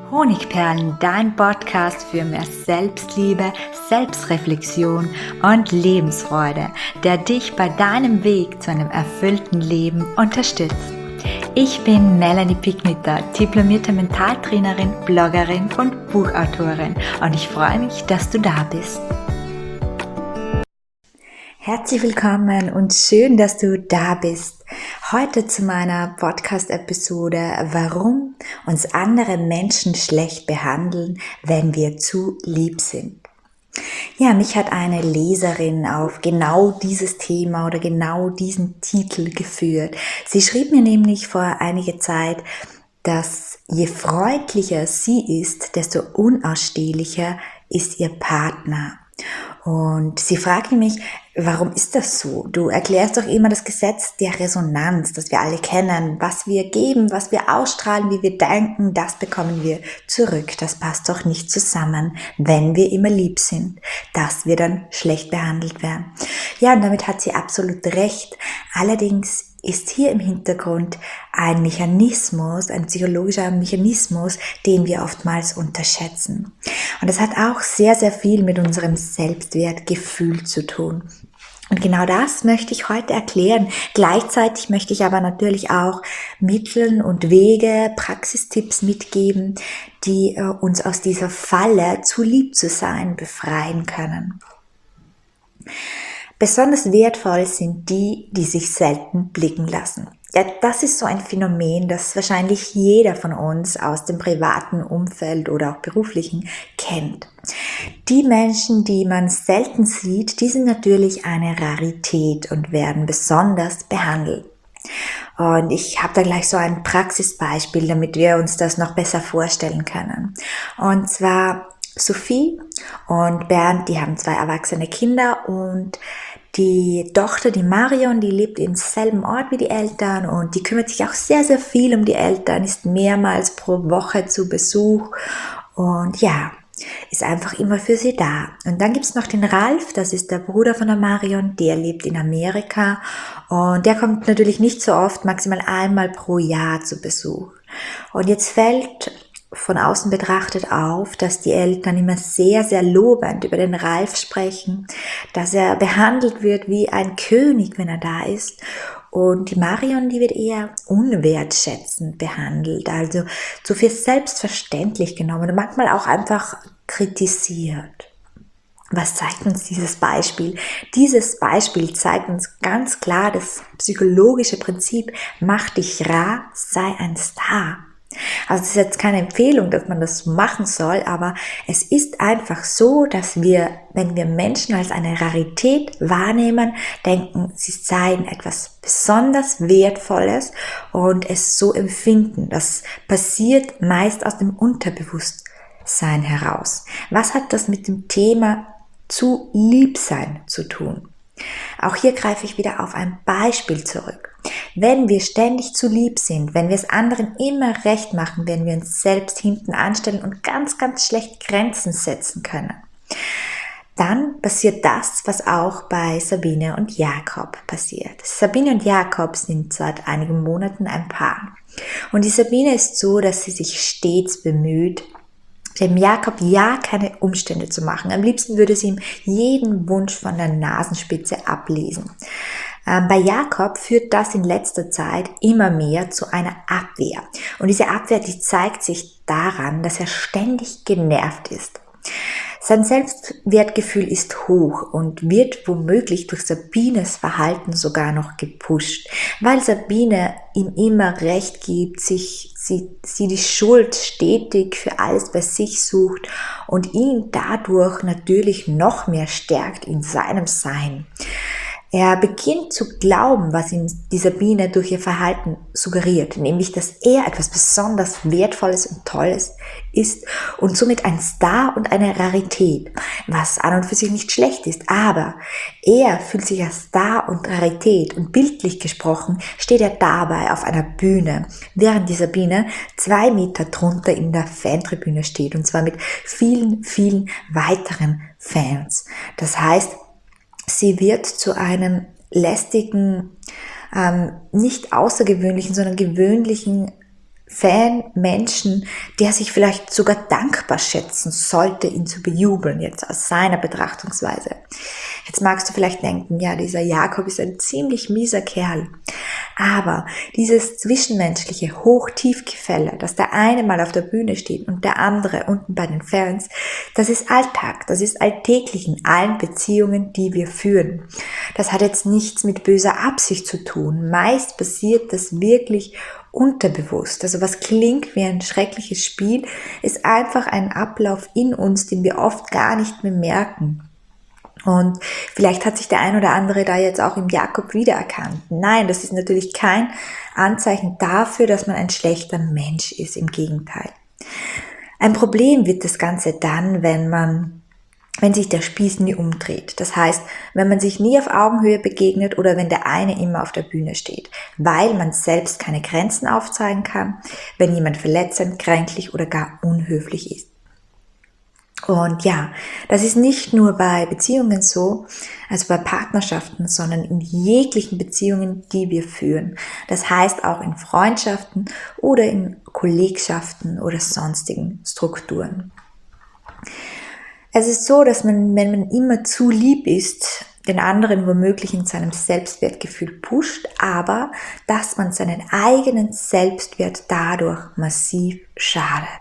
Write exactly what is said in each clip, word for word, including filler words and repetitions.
Honigperlen, dein Podcast für mehr Selbstliebe, Selbstreflexion und Lebensfreude, der dich bei deinem Weg zu einem erfüllten Leben unterstützt. Ich bin Melanie Picknitter, diplomierte Mentaltrainerin, Bloggerin und Buchautorin und ich freue mich, dass du da bist. Herzlich willkommen und schön, dass du da bist. Heute zu meiner Podcast-Episode, warum uns andere Menschen schlecht behandeln, wenn wir zu lieb sind. Ja, mich hat eine Leserin auf genau dieses Thema oder genau diesen Titel geführt. Sie schrieb mir nämlich vor einiger Zeit, dass je freundlicher sie ist, desto unausstehlicher ist ihr Partner. Und sie fragte mich, warum ist das so? Du erklärst doch immer das Gesetz der Resonanz, das wir alle kennen. Was wir geben, was wir ausstrahlen, wie wir denken, das bekommen wir zurück. Das passt doch nicht zusammen, wenn wir immer lieb sind, dass wir dann schlecht behandelt werden. Ja, und damit hat sie absolut recht. Allerdings ist hier im Hintergrund ein Mechanismus, ein psychologischer Mechanismus, den wir oftmals unterschätzen. Und das hat auch sehr, sehr viel mit unserem Selbstwertgefühl zu tun. Und genau das möchte ich heute erklären. Gleichzeitig möchte ich aber natürlich auch Mittel und Wege, Praxistipps mitgeben, die äh, uns aus dieser Falle, zu lieb zu sein, befreien können. Besonders wertvoll sind die, die sich selten blicken lassen. Ja, das ist so ein Phänomen, das wahrscheinlich jeder von uns aus dem privaten Umfeld oder auch beruflichen kennt. Die Menschen, die man selten sieht, die sind natürlich eine Rarität und werden besonders behandelt. Und ich habe da gleich so ein Praxisbeispiel, damit wir uns das noch besser vorstellen können. Und zwar Sophie und Bernd, die haben zwei erwachsene Kinder und die Tochter, die Marion, die lebt im selben Ort wie die Eltern und die kümmert sich auch sehr, sehr viel um die Eltern, ist mehrmals pro Woche zu Besuch und ja, ist einfach immer für sie da. Und dann gibt's noch den Ralf, das ist der Bruder von der Marion, der lebt in Amerika und der kommt natürlich nicht so oft, maximal einmal pro Jahr zu Besuch. Und jetzt fällt von außen betrachtet auf, dass die Eltern immer sehr, sehr lobend über den Ralf sprechen, dass er behandelt wird wie ein König, wenn er da ist. Und die Marion, die wird eher unwertschätzend behandelt, also zu viel selbstverständlich genommen und manchmal auch einfach kritisiert. Was zeigt uns dieses Beispiel? Dieses Beispiel zeigt uns ganz klar das psychologische Prinzip, mach dich rar, sei ein Star. Also es ist jetzt keine Empfehlung, dass man das machen soll, aber es ist einfach so, dass wir, wenn wir Menschen als eine Rarität wahrnehmen, denken, sie seien etwas besonders Wertvolles und es so empfinden. Das passiert meist aus dem Unterbewusstsein heraus. Was hat das mit dem Thema zu lieb sein zu tun? Auch hier greife ich wieder auf ein Beispiel zurück. Wenn wir ständig zu lieb sind, wenn wir es anderen immer recht machen, wenn wir uns selbst hinten anstellen und ganz, ganz schlecht Grenzen setzen können, dann passiert das, was auch bei Sabine und Jakob passiert. Sabine und Jakob sind seit einigen Monaten ein Paar. Und die Sabine ist so, dass sie sich stets bemüht, dem Jakob ja keine Umstände zu machen. Am liebsten würde sie ihm jeden Wunsch von der Nasenspitze ablesen. Ähm, bei Jakob führt das in letzter Zeit immer mehr zu einer Abwehr. Und diese Abwehr, die zeigt sich daran, dass er ständig genervt ist. Sein Selbstwertgefühl ist hoch und wird womöglich durch Sabines Verhalten sogar noch gepusht, weil Sabine ihm immer recht gibt, sich, sie, sie die Schuld stetig für alles bei sich sucht und ihn dadurch natürlich noch mehr stärkt in seinem Sein. Er beginnt zu glauben, was ihm die Sabine durch ihr Verhalten suggeriert, nämlich, dass er etwas besonders Wertvolles und Tolles ist und somit ein Star und eine Rarität, was an und für sich nicht schlecht ist, aber er fühlt sich als Star und Rarität und bildlich gesprochen steht er dabei auf einer Bühne, während die Sabine zwei Meter drunter in der Fantribüne steht und zwar mit vielen, vielen weiteren Fans. Das heißt, sie wird zu einem lästigen, ähm, nicht außergewöhnlichen, sondern gewöhnlichen Fan, Menschen, der sich vielleicht sogar dankbar schätzen sollte, ihn zu bejubeln, jetzt aus seiner Betrachtungsweise. Jetzt magst du vielleicht denken, ja, dieser Jakob ist ein ziemlich mieser Kerl. Aber dieses zwischenmenschliche Hoch-Tief-Gefälle, dass der eine mal auf der Bühne steht und der andere unten bei den Fans, das ist Alltag, das ist alltäglich in allen Beziehungen, die wir führen. Das hat jetzt nichts mit böser Absicht zu tun. Meist passiert das wirklich unterbewusst. Also was klingt wie ein schreckliches Spiel, ist einfach ein Ablauf in uns, den wir oft gar nicht mehr merken. Und vielleicht hat sich der ein oder andere da jetzt auch im Jakob wiedererkannt. Nein, das ist natürlich kein Anzeichen dafür, dass man ein schlechter Mensch ist. Im Gegenteil. Ein Problem wird das Ganze dann, wenn man wenn sich der Spieß nie umdreht. Das heißt, wenn man sich nie auf Augenhöhe begegnet oder wenn der eine immer auf der Bühne steht, weil man selbst keine Grenzen aufzeigen kann, wenn jemand verletzend, kränklich oder gar unhöflich ist. Und ja, das ist nicht nur bei Beziehungen so, also bei Partnerschaften, sondern in jeglichen Beziehungen, die wir führen. Das heißt auch in Freundschaften oder in Kollegschaften oder sonstigen Strukturen. Es ist so, dass man, wenn man immer zu lieb ist, den anderen womöglich in seinem Selbstwertgefühl pusht, aber dass man seinen eigenen Selbstwert dadurch massiv schadet.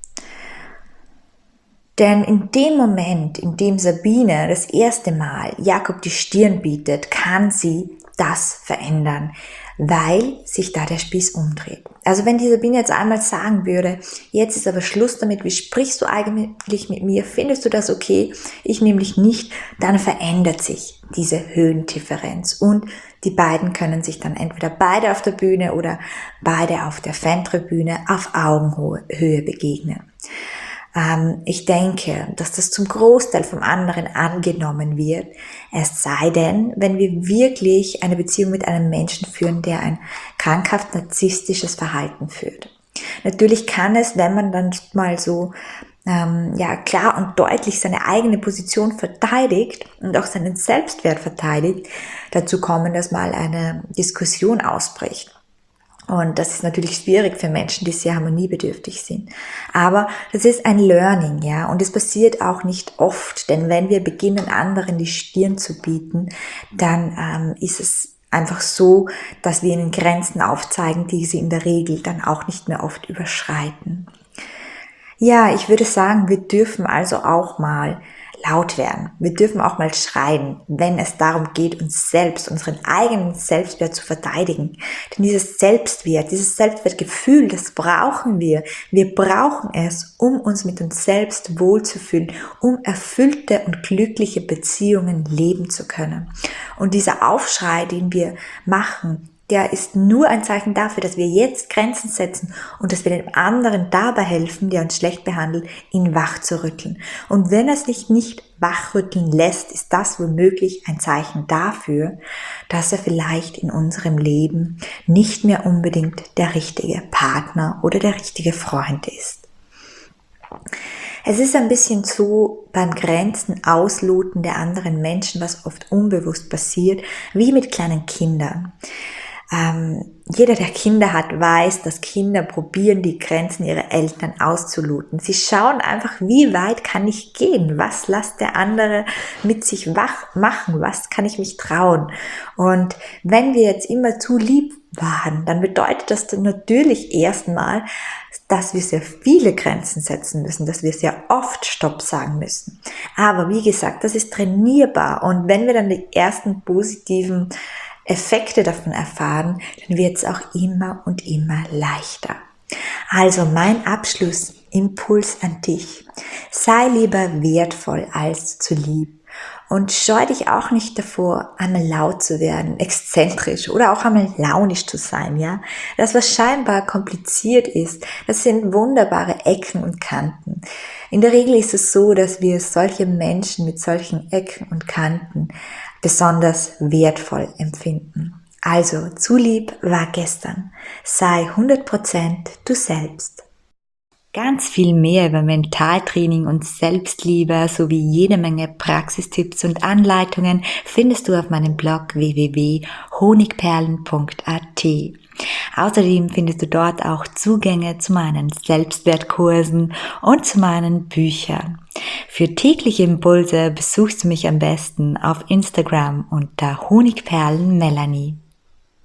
Denn in dem Moment, in dem Sabine das erste Mal Jakob die Stirn bietet, kann sie das verändern, weil sich da der Spieß umdreht. Also wenn die Sabine jetzt einmal sagen würde, jetzt ist aber Schluss damit, wie sprichst du eigentlich mit mir, findest du das okay, ich nämlich nicht, dann verändert sich diese Höhendifferenz und die beiden können sich dann entweder beide auf der Bühne oder beide auf der Fantribüne auf Augenhöhe begegnen. Ich denke, dass das zum Großteil vom anderen angenommen wird, es sei denn, wenn wir wirklich eine Beziehung mit einem Menschen führen, der ein krankhaft narzisstisches Verhalten führt. Natürlich kann es, wenn man dann mal so ähm, ja klar und deutlich seine eigene Position verteidigt und auch seinen Selbstwert verteidigt, dazu kommen, dass mal eine Diskussion ausbricht. Und das ist natürlich schwierig für Menschen, die sehr harmoniebedürftig sind. Aber das ist ein Learning, ja. Und es passiert auch nicht oft, denn wenn wir beginnen, anderen die Stirn zu bieten, dann ähm, ist es einfach so, dass wir ihnen Grenzen aufzeigen, die sie in der Regel dann auch nicht mehr oft überschreiten. Ja, ich würde sagen, wir dürfen also auch mal laut werden. Wir dürfen auch mal schreien, wenn es darum geht, uns selbst, unseren eigenen Selbstwert zu verteidigen. Denn dieses Selbstwert, dieses Selbstwertgefühl, das brauchen wir. Wir brauchen es, um uns mit uns selbst wohlzufühlen, um erfüllte und glückliche Beziehungen leben zu können. Und dieser Aufschrei, den wir machen, der ist nur ein Zeichen dafür, dass wir jetzt Grenzen setzen und dass wir dem anderen dabei helfen, der uns schlecht behandelt, ihn wach zu rütteln. Und wenn er sich nicht wachrütteln lässt, ist das womöglich ein Zeichen dafür, dass er vielleicht in unserem Leben nicht mehr unbedingt der richtige Partner oder der richtige Freund ist. Es ist ein bisschen so beim Grenzen ausloten der anderen Menschen, was oft unbewusst passiert, wie mit kleinen Kindern. Ähm, jeder, der Kinder hat, weiß, dass Kinder probieren, die Grenzen ihrer Eltern auszuloten. Sie schauen einfach, wie weit kann ich gehen? Was lässt der andere mit sich wach machen? Was kann ich mich trauen? Und wenn wir jetzt immer zu lieb waren, dann bedeutet das dann natürlich erstmal, dass wir sehr viele Grenzen setzen müssen, dass wir sehr oft Stopp sagen müssen. Aber wie gesagt, das ist trainierbar. Und wenn wir dann die ersten positiven Effekte davon erfahren, dann wird es auch immer und immer leichter. Also mein Abschlussimpuls an dich. Sei lieber wertvoll als zu lieb. Und scheu dich auch nicht davor, einmal laut zu werden, exzentrisch oder auch einmal launisch zu sein, ja. Das, was scheinbar kompliziert ist, das sind wunderbare Ecken und Kanten. In der Regel ist es so, dass wir solche Menschen mit solchen Ecken und Kanten besonders wertvoll empfinden. Also, zu lieb war gestern. Sei hundert Prozent du selbst. Ganz viel mehr über Mentaltraining und Selbstliebe sowie jede Menge Praxistipps und Anleitungen findest du auf meinem Blog w w w punkt honigperlen punkt a t. Außerdem findest du dort auch Zugänge zu meinen Selbstwertkursen und zu meinen Büchern. Für tägliche Impulse besuchst du mich am besten auf Instagram unter Honigperlen Melanie.